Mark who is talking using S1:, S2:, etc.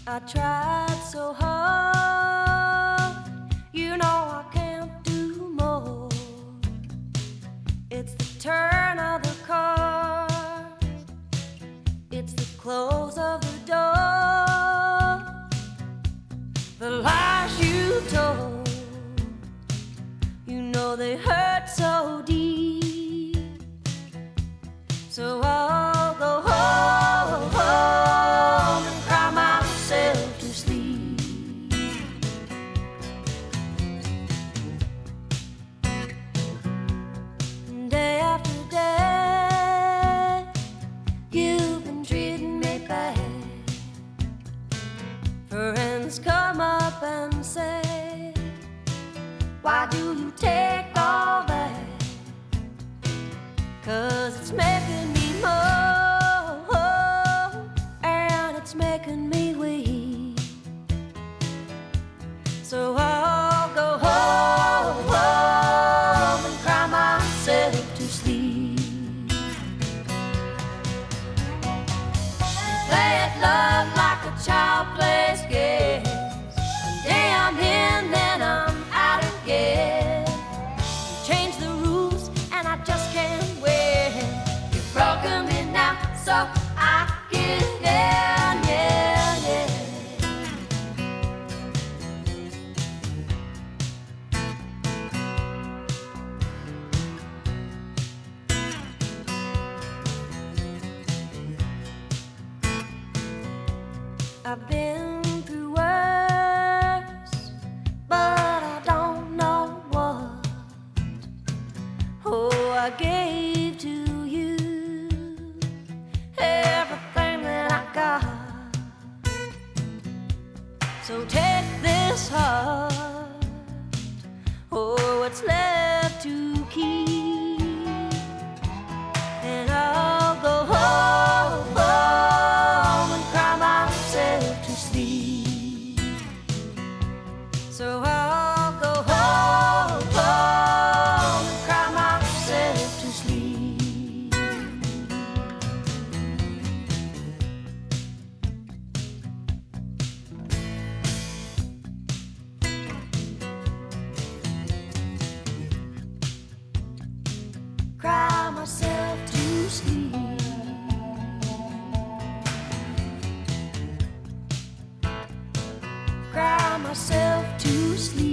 S1: I tried so hard, you know I can't do more. It's the turn of the card, it's the close of the door, the lies you told, you know they hurt so deep. So I'll go home and cry myself to sleep. Day after day, you've been treating me bad. Friends come up and say, why do you take all that? 'Cause it's making me more, and it's making me weak. So I'll go home and cry myself to sleep. Play at love like a child plays games. One day I'm in, then I'm out again. Change the rules and I just can't win. You've broken me now, so I give in, yeah, yeah. I've been through worse, but I don't know what. Oh, I gave to you everything that I got. So take this heart, oh, what's left to keep, and I'll go home and cry myself to sleep. So I'll go home and cry myself to sleep. Cry myself to sleep. Cry myself to sleep.